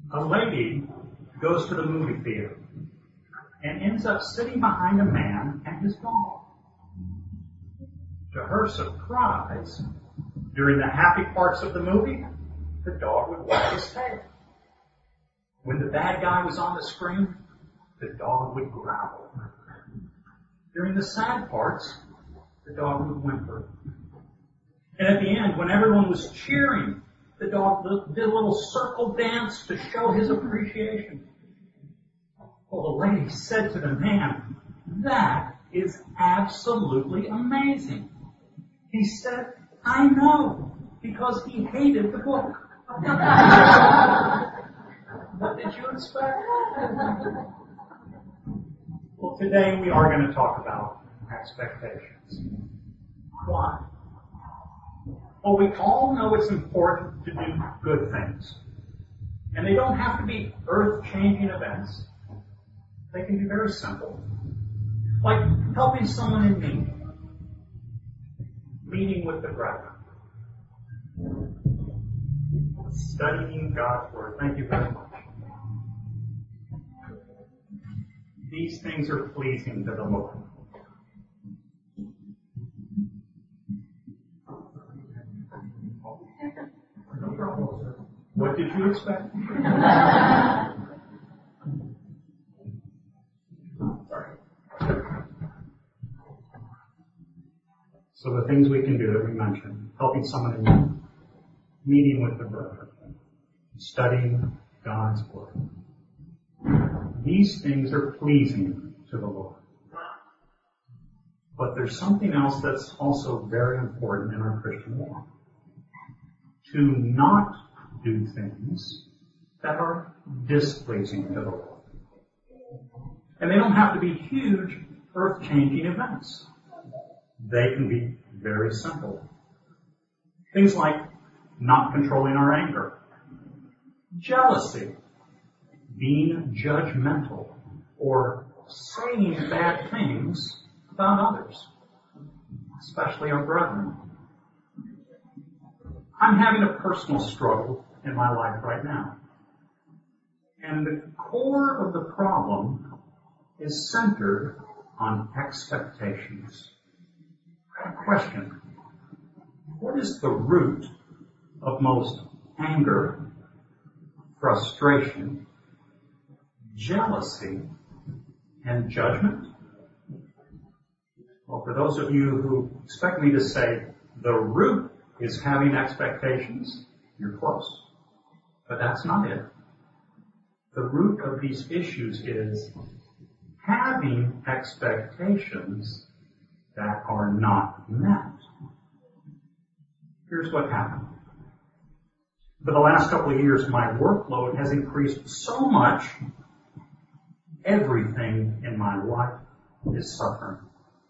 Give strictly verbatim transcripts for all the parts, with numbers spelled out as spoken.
A lady goes to the movie theater and ends up sitting behind a man and his dog. To her surprise, during the happy parts of the movie, the dog would wag his tail. When the bad guy was on the screen, the dog would growl. During the sad parts, the dog would whimper. And at the end, when everyone was cheering, the dog did a little circle dance to show his appreciation. Well, the lady said to the man, "That is absolutely amazing." He said, "I know, because he hated the book." What did you expect? Well, today we are going to talk about expectations. Why? Well, we all know it's important to do good things. And they don't have to be earth-changing events. They can be very simple. Like helping someone in need. Meeting with the brethren. Studying God's Word. Thank you very much. These things are pleasing to the Lord. No problem, sir. What did you expect? Sorry. So the things we can do that we mentioned, helping someone in need, meeting with the brethren, studying God's Word. These things are pleasing to the Lord. But there's something else that's also very important in our Christian walk. To not do things that are displeasing to the Lord. And they don't have to be huge, earth-changing events. They can be very simple. Things like not controlling our anger, jealousy, being judgmental, or saying bad things about others, especially our brethren. I'm having a personal struggle in my life right now. And the core of the problem is centered on expectations. Question: what is the root of most anger, frustration, jealousy, and judgment? Well, for those of you who expect me to say the root is having expectations, you're close. But that's not it. The root of these issues is having expectations that are not met. Here's what happened. For the last couple of years, my workload has increased so much, everything in my life is suffering.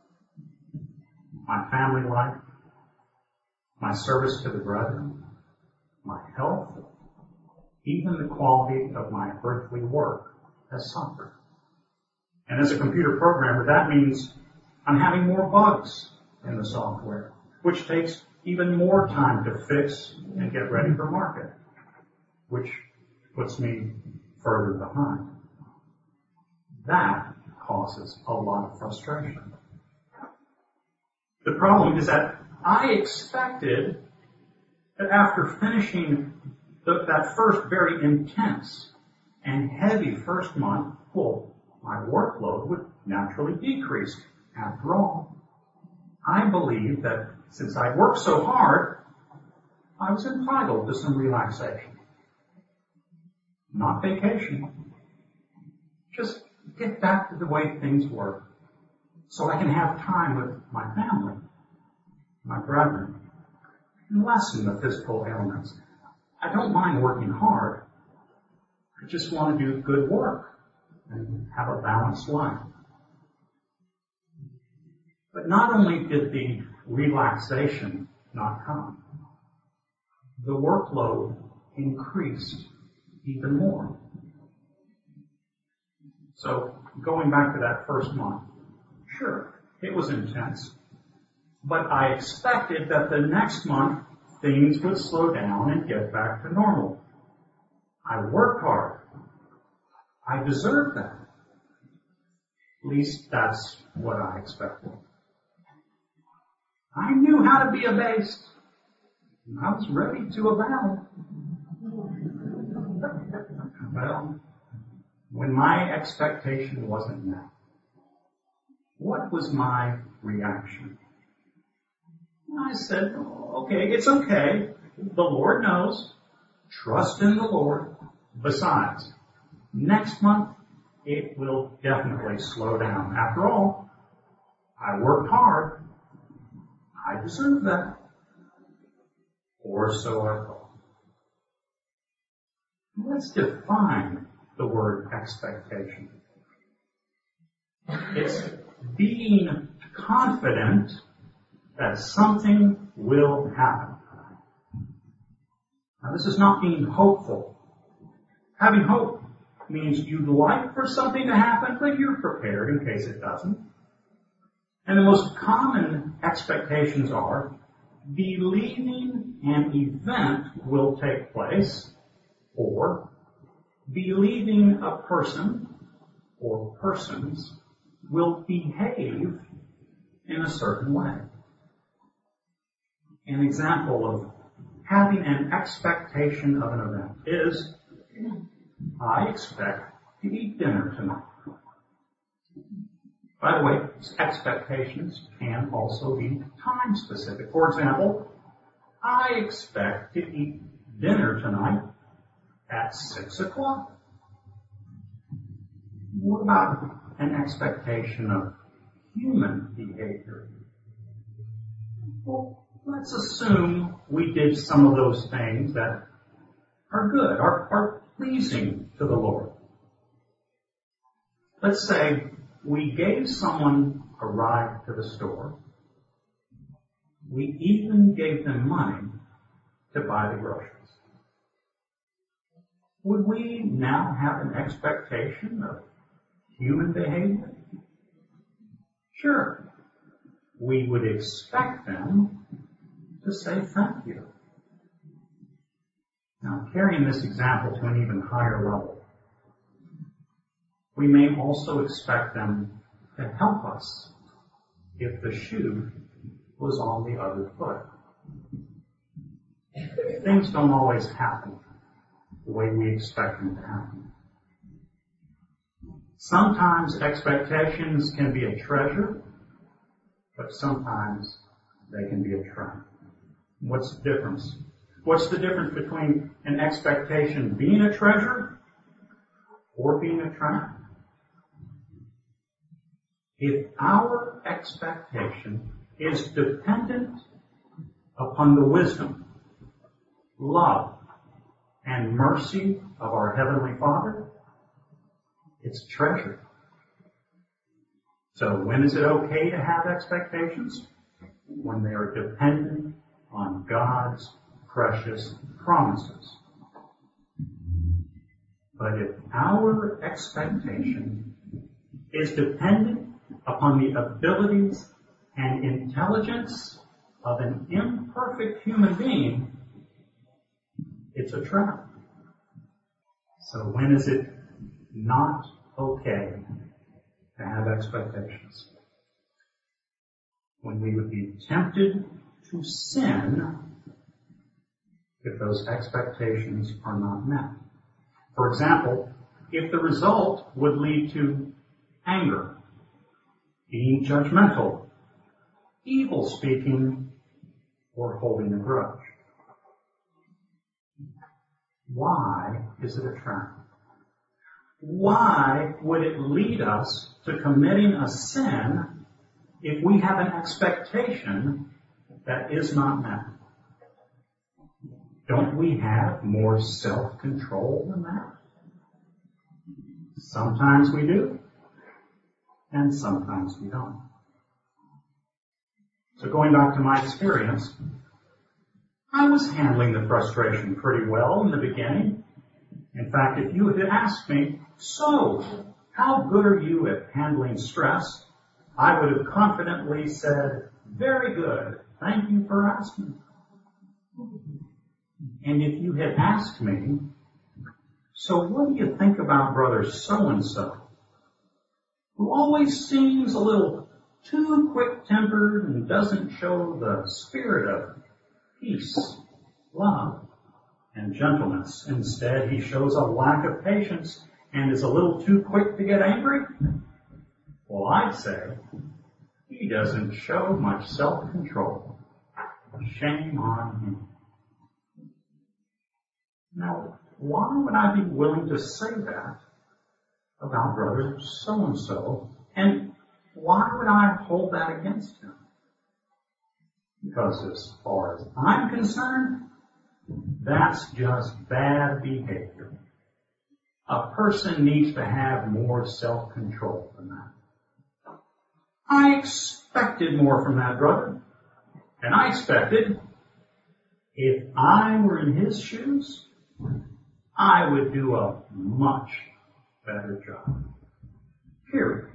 My family life, my service to the brethren, my health, even the quality of my earthly work has suffered. And as a computer programmer, that means I'm having more bugs in the software, which takes even more time to fix and get ready for market, which puts me further behind. That causes a lot of frustration. The problem is that I expected that after finishing the, that first very intense and heavy first month, well, my workload would naturally decrease. After all, I believed that since I worked so hard, I was entitled to some relaxation. Not vacation. Just get back to the way things were so I can have time with my family, my brethren, and lessen the physical ailments. I don't mind working hard. I just want to do good work and have a balanced life. But not only did the relaxation not come, the workload increased even more. So going back to that first month, sure, it was intense. But I expected that the next month things would slow down and get back to normal. I worked hard. I deserve that. At least that's what I expected. I knew how to be abased. I was ready to abound. Well, when my expectation wasn't met, what was my reaction? I said, okay, it's okay. The Lord knows. Trust in the Lord. Besides, next month, it will definitely slow down. After all, I worked hard. I deserve that. Or so I thought. Let's define the word expectation. It's being confident that something will happen. Now, this is not being hopeful. Having hope means you'd like for something to happen, but you're prepared in case it doesn't. And the most common expectations are believing an event will take place, or believing a person or persons will behave in a certain way. An example of having an expectation of an event is, I expect to eat dinner tonight. By the way, expectations can also be time specific. For example, I expect to eat dinner tonight at six o'clock. What about an expectation of human behavior? Well, let's assume we did some of those things that are good, are, are pleasing to the Lord. Let's say we gave someone a ride to the store. We even gave them money to buy the groceries. Would we now have an expectation of human behavior? Sure. We would expect them to say thank you. Now, carrying this example to an even higher level, we may also expect them to help us if the shoe was on the other foot. Things don't always happen the way we expect them to happen. Sometimes expectations can be a treasure, but sometimes they can be a trap. What's the difference? What's the difference between an expectation being a treasure or being a trap? If our expectation is dependent upon the wisdom, love, and mercy of our Heavenly Father, it's a treasure. So when is it okay to have expectations? When they are dependent on God's precious promises. But if our expectation is dependent upon the abilities and intelligence of an imperfect human being, it's a trap. So when is it not okay to have expectations? When we would be tempted to sin if those expectations are not met. For example, if the result would lead to anger, being judgmental, evil speaking, or holding a grudge. Why is it a trap? Why would it lead us to committing a sin if we have an expectation that is not met? Don't we have more self-control than that? Sometimes we do, and sometimes we don't. So going back to my experience, I was handling the frustration pretty well in the beginning. In fact, if you had asked me, so, how good are you at handling stress? I would have confidently said, very good. Thank you for asking. And if you had asked me, So what do you think about brother so-and-so, who always seems a little too quick-tempered and doesn't show the spirit of peace, love, and gentleness? Instead, he shows a lack of patience and is a little too quick to get angry? Well, I'd say he doesn't show much self-control. Shame on him. Now, why would I be willing to say that about brother so-and-so? And why would I hold that against him? Because as far as I'm concerned, that's just bad behavior. A person needs to have more self-control than that. I expected more from that brother. And I expected, if I were in his shoes, I would do a much better job. Period.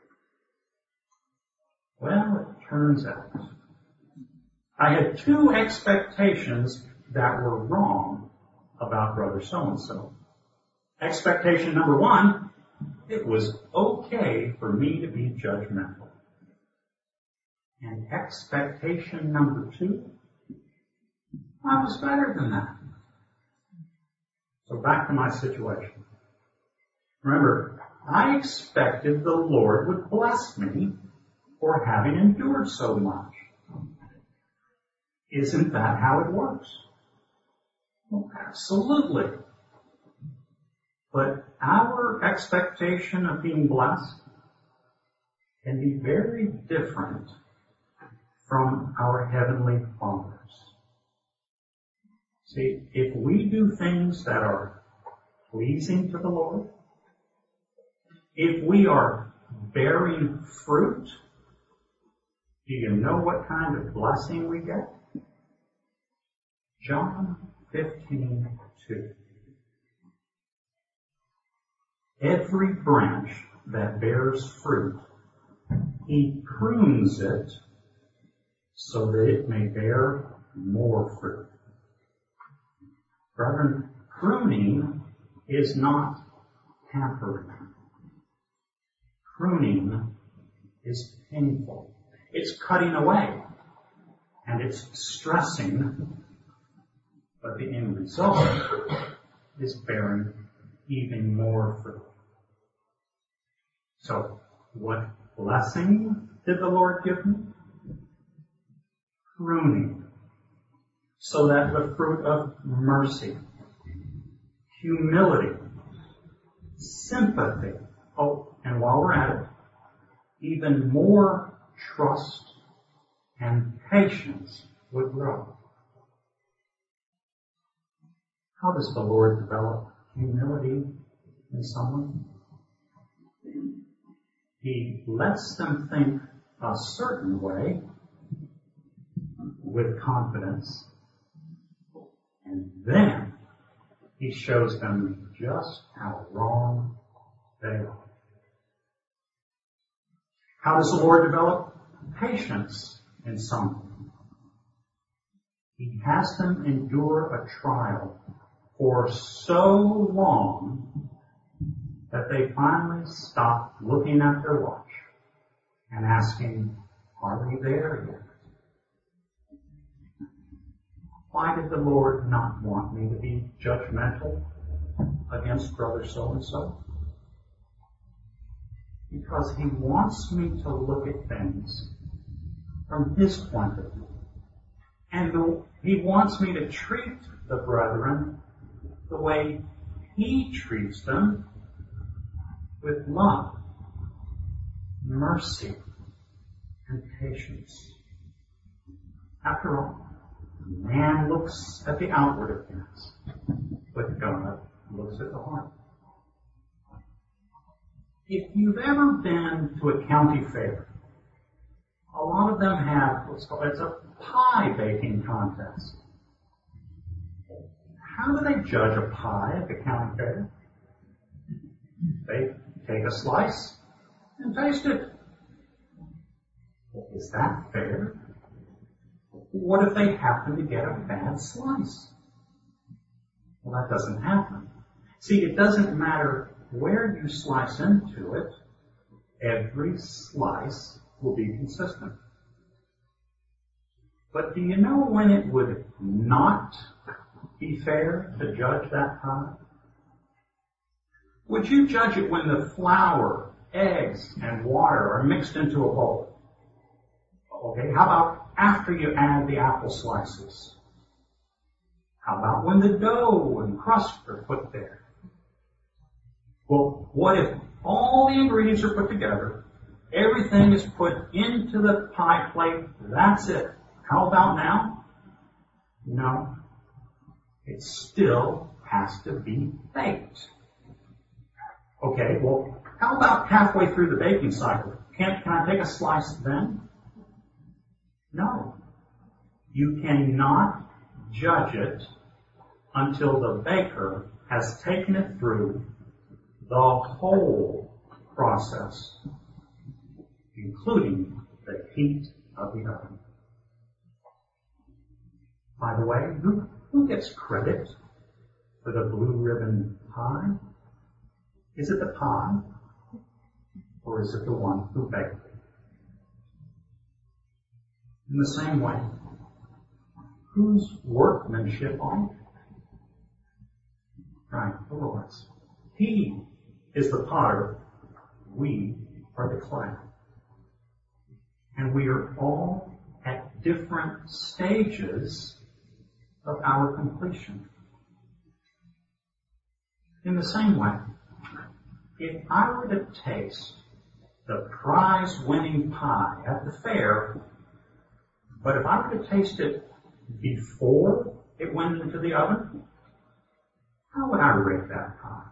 Well, it turns out I had two expectations that were wrong about brother so-and-so. Expectation number one, it was okay for me to be judgmental. And expectation number two, I was better than that. So back to my situation. Remember, I expected the Lord would bless me for having endured so much. Isn't that how it works? Well, absolutely. But our expectation of being blessed can be very different from our Heavenly Father's. See, if we do things that are pleasing to the Lord, if we are bearing fruit, do you know what kind of blessing we get? John fifteen two. Every branch that bears fruit, he prunes it so that it may bear more fruit. Brethren, pruning is not tampering. Pruning is painful. It's cutting away, and it's stressing, but the end result is bearing even more fruit. So, what blessing did the Lord give me? Pruning, so that the fruit of mercy, humility, sympathy, oh, and while we're at it, even more trust and patience would grow. How does the Lord develop humility in someone? He lets them think a certain way with confidence, and then he shows them just how wrong they are. How does the Lord develop patience in someone? He has them endure a trial for so long that they finally stop looking at their watch and asking, are we there yet? Why did the Lord not want me to be judgmental against brother so-and-so? Because he wants me to look at things from his point of view. And the, he wants me to treat the brethren the way he treats them, with love, mercy, and patience. After all, man looks at the outward appearance, but God looks at the heart. If you've ever been to a county fair, a lot of them have what's called, it's a pie baking contest. How do they judge a pie at the county fair? They take a slice and taste it. Is that fair? What if they happen to get a bad slice? Well, that doesn't happen. See, it doesn't matter where you slice into it, every slice will be consistent. But do you know when it would not be fair to judge that pie? Would you judge it when the flour, eggs, and water are mixed into a bowl? Okay, how about after you add the apple slices? How about when the dough and crust are put there? Well, what if all the ingredients are put together, everything is put into the pie plate, that's it? How about now? No. It still has to be baked. Okay, well, how about halfway through the baking cycle? Can, can I take a slice then? No. You cannot judge it until the baker has taken it through the whole process, including the heat of the oven. By the way, who, who gets credit for the blue ribbon pie? Is it the pie, or is it the one who baked it? In the same way, whose workmanship are it? Right, the Lord's. He is the potter, we are the clay. And we are all at different stages of our completion. In the same way, if I were to taste the prize-winning pie at the fair, but if I were to taste it before it went into the oven, how would I rate that pie?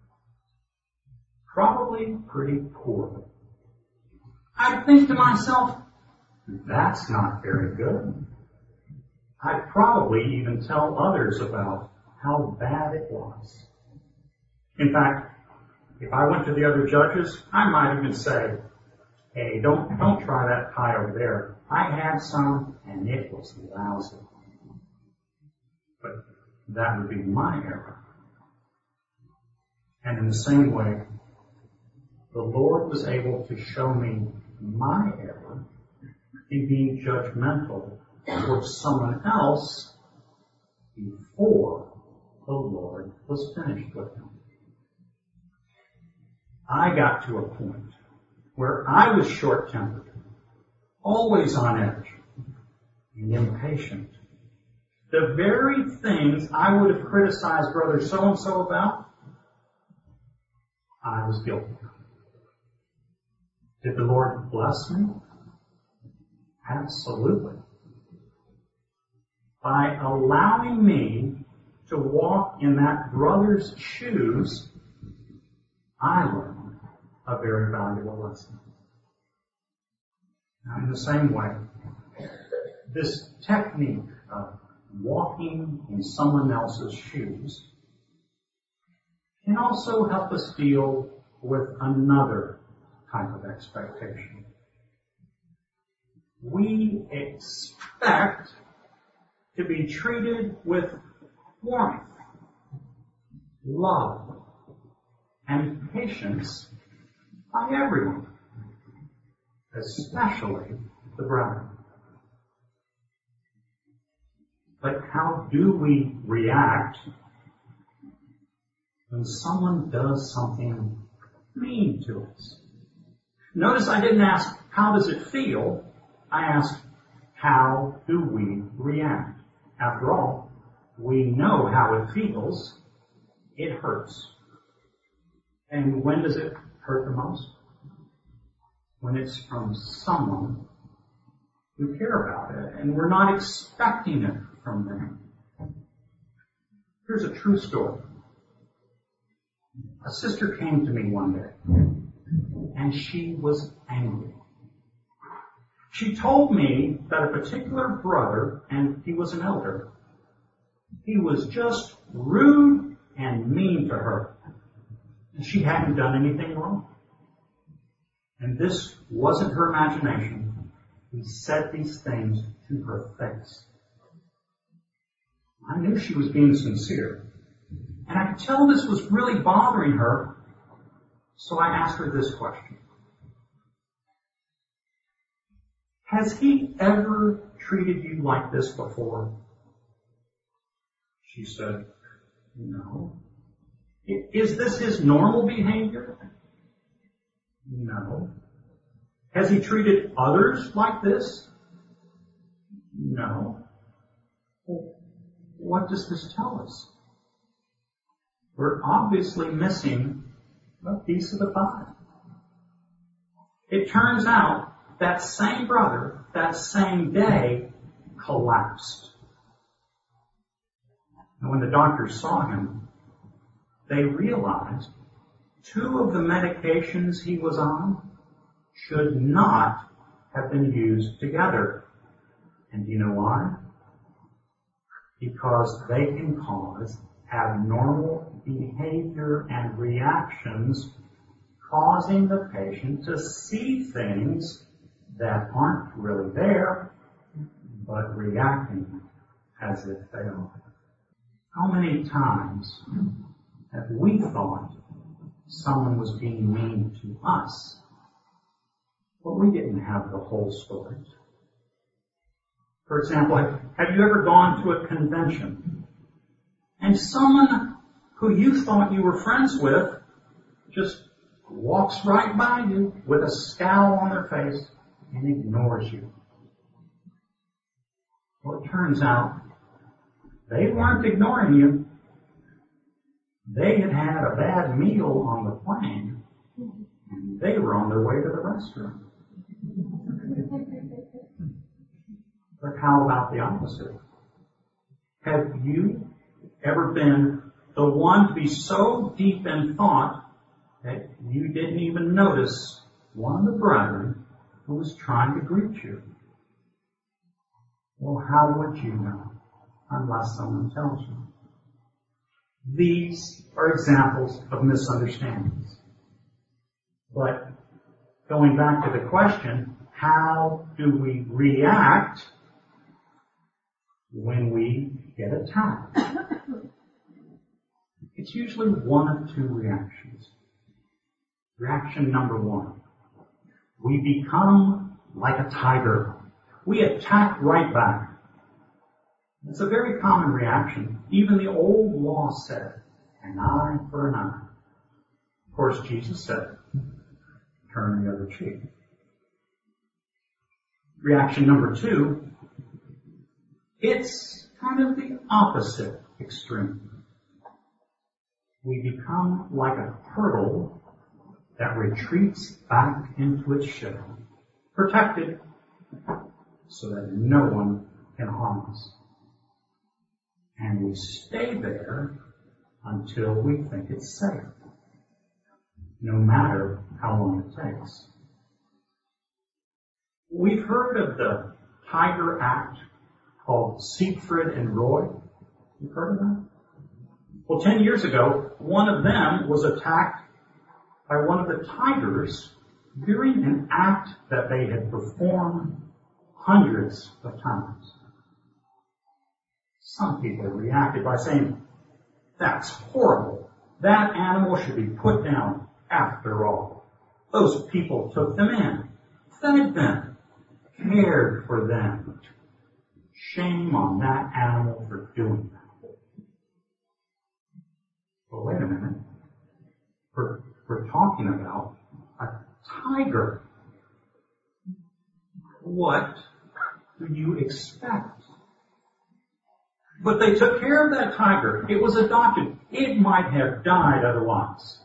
Probably pretty poorly. I'd think to myself, that's not very good. I'd probably even tell others about how bad it was. In fact, if I went to the other judges, I might even say, hey, don't, don't try that pie over there. I had some and it was lousy. But that would be my error. And in the same way, the Lord was able to show me my error in being judgmental towards someone else before the Lord was finished with him. I got to a point where I was short-tempered, always on edge, and impatient. The very things I would have criticized Brother so-and-so about, I was guilty of. Did the Lord bless me? Absolutely. By allowing me to walk in that brother's shoes, I learned a very valuable lesson. Now, in the same way, this technique of walking in someone else's shoes can also help us deal with another type of expectation. We expect to be treated with warmth, love, and patience by everyone, especially the brethren. But how do we react when someone does something mean to us? Notice I didn't ask, how does it feel? I asked, how do we react? After all, we know how it feels. It hurts. And when does it hurt the most? When it's from someone we care about it, and we're not expecting it from them. Here's a true story. A sister came to me one day, and she was angry. She told me that a particular brother, and he was an elder, he was just rude and mean to her. And she hadn't done anything wrong. And this wasn't her imagination. He said these things to her face. I knew she was being sincere. And I could could tell this was really bothering her, so I asked her this question. Has he ever treated you like this before? She said, no. Is this his normal behavior? No. Has he treated others like this? No. Well, what does this tell us? We're obviously missing a piece of the pie. It turns out that same brother, that same day, collapsed. And when the doctors saw him, they realized two of the medications he was on should not have been used together. And do you know why? Because they can cause abnormal behavior and reactions, causing the patient to see things that aren't really there, but reacting as if they are. How many times have we thought someone was being mean to us, but we didn't have the whole story? For example, have you ever gone to a convention and someone who you thought you were friends with just walks right by you with a scowl on their face and ignores you? Well, it turns out they weren't ignoring you. They had had a bad meal on the plane, and they were on their way to the restroom. But how about the opposite? Have you ever been the one to be so deep in thought that you didn't even notice one of the brethren who was trying to greet you? Well, how would you know unless someone tells you? These are examples of misunderstandings. But going back to the question, how do we react when we get attacked? It's usually one of two reactions. Reaction number one, we become like a tiger. We attack right back. It's a very common reaction. Even the old law said, an eye for an eye. Of course, Jesus said, turn the other cheek. Reaction number two, it's kind of the opposite extreme. We become like a turtle that retreats back into its shell, protected so that no one can harm us. And we stay there until we think it's safe, no matter how long it takes. We've heard of the Tiger Act called Siegfried and Roy. You've heard of that? Well, ten years ago, one of them was attacked by one of the tigers during an act that they had performed hundreds of times. Some people reacted by saying, that's horrible. That animal should be put down after all. Those people took them in, fed them, cared for them. Shame on that animal for doing that. Well, wait a minute. We're, we're talking about a tiger. What do you expect? But they took care of that tiger. It was adopted. It might have died otherwise.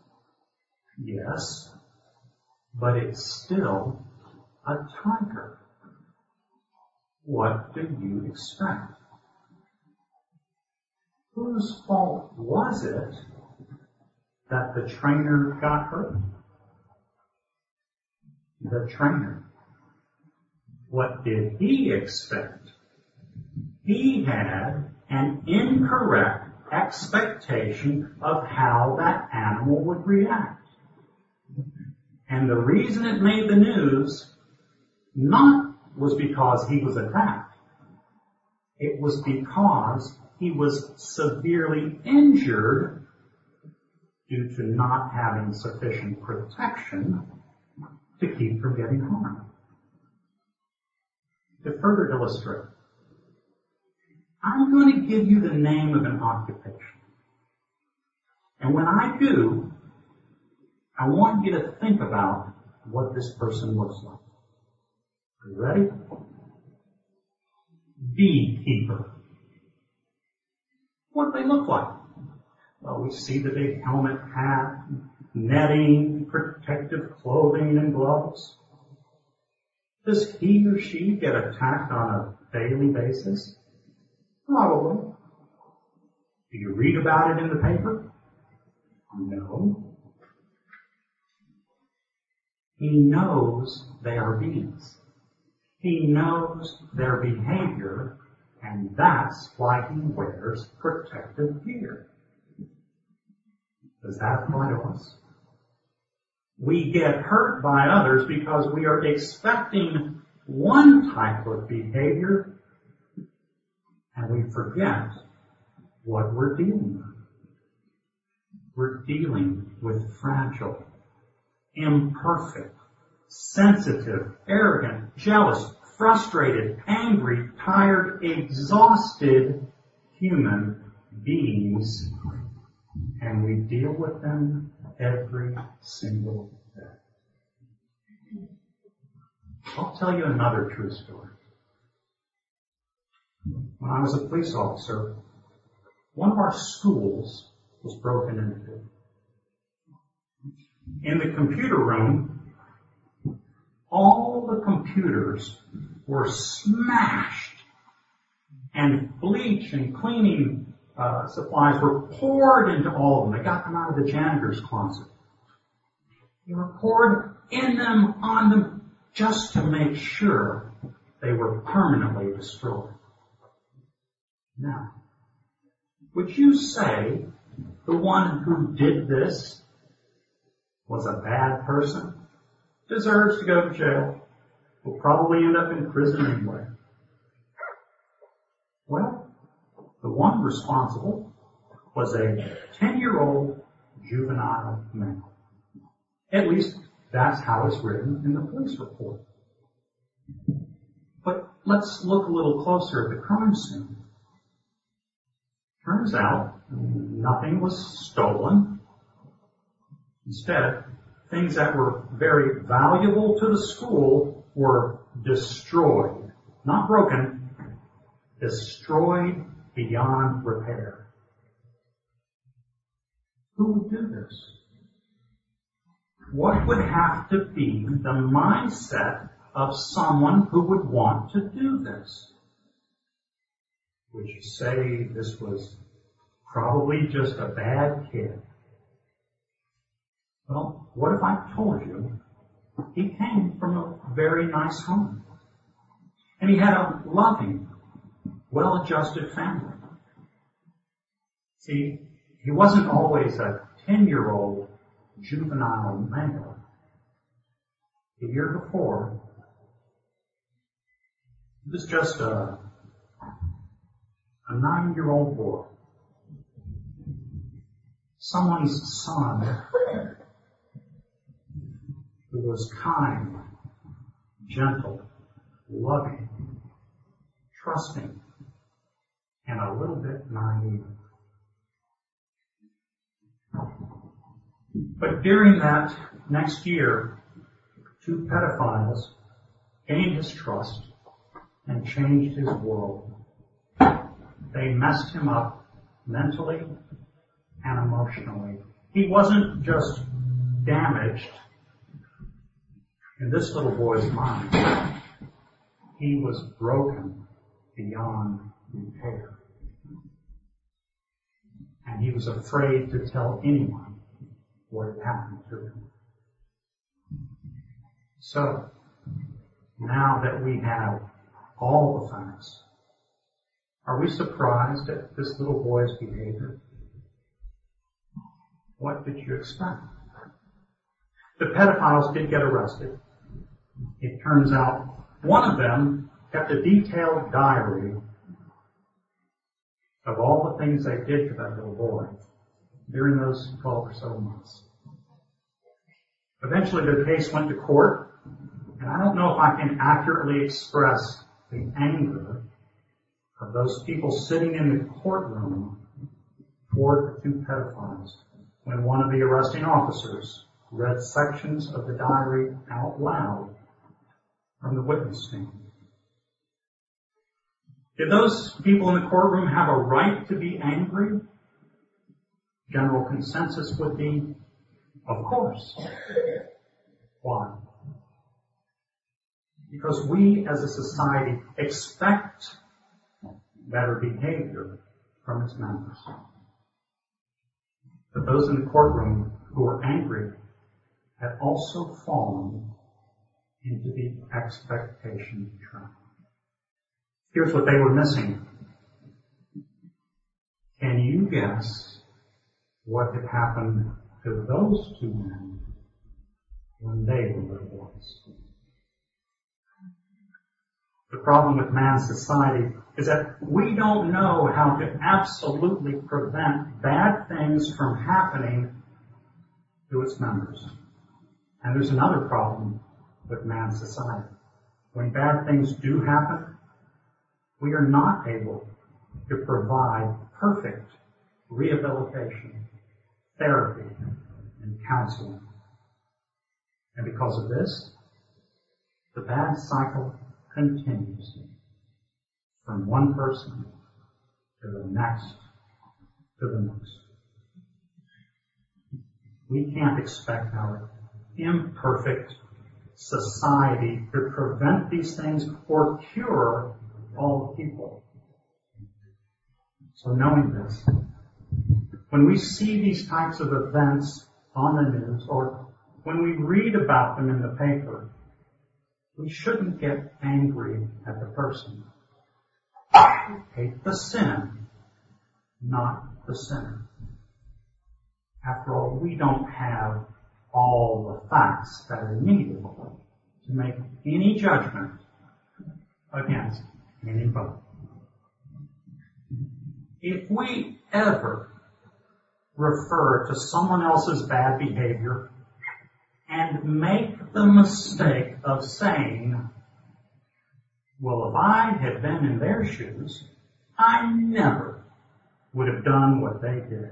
Yes, but it's still a tiger. What do you expect? Whose fault was it that the trainer got hurt? The trainer. What did he expect? He had an incorrect expectation of how that animal would react. And the reason it made the news not was because he was attacked. It was because he was severely injured due to not having sufficient protection to keep from getting harmed. To further illustrate, I'm going to give you the name of an occupation. And when I do, I want you to think about what this person looks like. Are you ready? Beekeeper. What do they look like? Well, we see the big helmet, hat, netting, protective clothing, and gloves. Does he or she get attacked on a daily basis? Probably. Do you read about it in the paper? No. He knows they are bees. He knows their behavior, and that's why he wears protective gear. Does that apply to us? We get hurt by others because we are expecting one type of behavior, and we forget what we're dealing with. We're dealing with fragile, imperfect, sensitive, arrogant, jealous, frustrated, angry, tired, exhausted human beings, and we deal with them every single day. I'll tell you another true story. When I was a police officer, one of our schools was broken into. In the computer room, all the computers were smashed, and bleach and cleaning uh, supplies were poured into all of them. They got them out of the janitor's closet. They were poured in them, on them, just to make sure they were permanently destroyed. Now, would you say the one who did this was a bad person, deserves to go to jail, will probably end up in prison anyway? Well, the one responsible was a ten-year-old juvenile male. At least that's how it's written in the police report. But let's look a little closer at the crime scene. Turns out nothing was stolen. Instead, things that were very valuable to the school were destroyed. Not broken, destroyed beyond repair. Who would do this? What would have to be the mindset of someone who would want to do this? Would you say this was probably just a bad kid? Well, what if I told you he came from a very nice home, and he had a loving, well-adjusted family? See, he wasn't always a ten-year-old juvenile male. The year before, he was just a, a nine-year-old boy. Someone's son who was kind, gentle, loving, trusting, and a little bit naive. But during that next year, two pedophiles gained his trust and changed his world. They messed him up mentally and emotionally. He wasn't just damaged in this little boy's mind. He was broken beyond repair. And he was afraid to tell anyone what had happened to him. So, now that we have all the facts, are we surprised at this little boy's behavior? What did you expect? The pedophiles did get arrested. It turns out one of them kept a detailed diary of all the things they did to that little boy. during those twelve or so months. Eventually the case went to court, and I don't know if I can accurately express the anger of those people sitting in the courtroom toward the two pedophiles when one of the arresting officers read sections of the diary out loud from the witness stand. Did those people in the courtroom have a right to be angry? General consensus would be, of course. Why? Because we as a society expect better behavior from its members. But those in the courtroom who were angry had also fallen into the expectation trap. Here's what they were missing. Can you guess what had happened to those two men when they were little boys? The problem with man's society is that we don't know how to absolutely prevent bad things from happening to its members. And there's another problem with man's society. When bad things do happen, we are not able to provide perfect rehabilitation, therapy, and counseling. And because of this, the bad cycle continues from one person to the next to the next. We can't expect our imperfect society to prevent these things or cure all the people. So knowing this, when we see these types of events on the news or when we read about them in the paper, we shouldn't get angry at the person. Hate the sin, not the sinner. After all, we don't have all the facts that are needed to make any judgment against anybody. If we ever refer to someone else's bad behavior and make the mistake of saying, well, if I had been in their shoes, I never would have done what they did.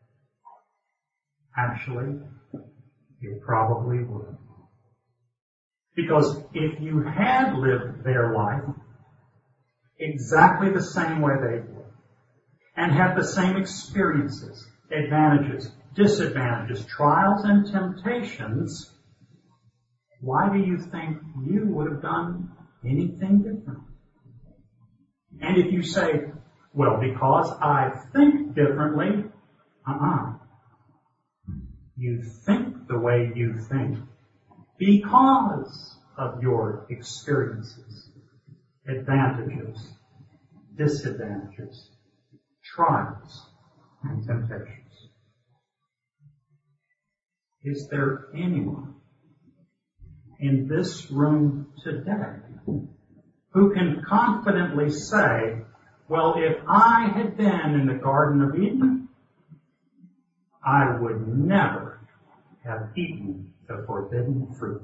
Actually, you probably would. Because if you had lived their life exactly the same way they did, and had the same experiences, advantages, disadvantages, trials, and temptations, why do you think you would have done anything different? And if you say, well, because I think differently, uh-uh. You think the way you think because of your experiences, advantages, disadvantages, trials, and temptations. Is there anyone in this room today who can confidently say, well, if I had been in the Garden of Eden, I would never have eaten the forbidden fruit?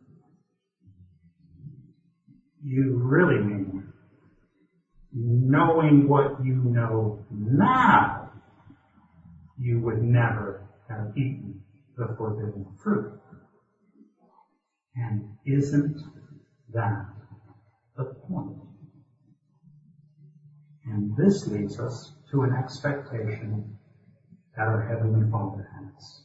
You really mean, knowing what you know now, you would never have eaten the forbidden fruit. And isn't that the point? And this leads us to an expectation that our Heavenly Father has.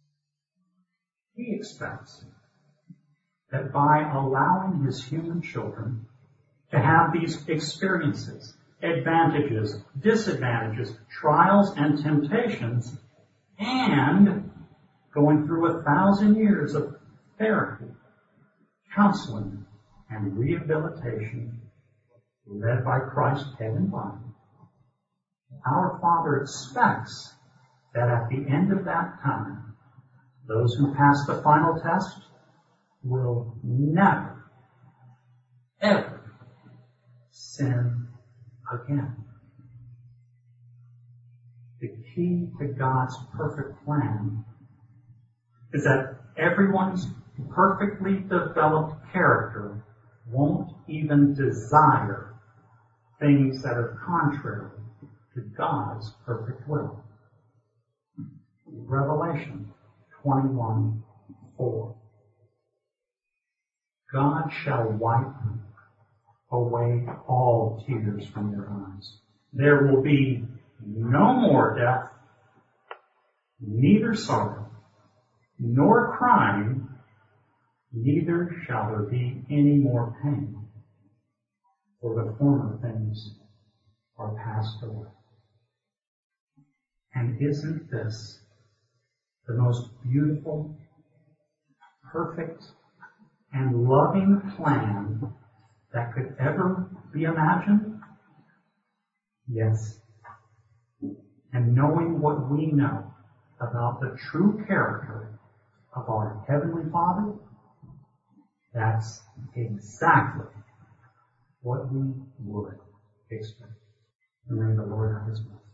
He expects that by allowing His human children to have these experiences, advantages, disadvantages, trials, and temptations, and going through a thousand years of therapy, counseling, and rehabilitation led by Christ head and body, our Father expects that at the end of that time, those who pass the final test will never, ever sin again. The key to God's perfect plan is that everyone's perfectly developed character won't even desire things that are contrary to God's perfect will. Revelation twenty-one four. God shall wipe away all tears from their eyes. There will be no more death, neither sorrow, nor crying, neither shall there be any more pain, for the former things are passed away. And isn't this the most beautiful, perfect, and loving plan that could ever be imagined? Yes. And knowing what we know about the true character of our Heavenly Father, that's exactly what we would expect. And may the Lord have His blessing.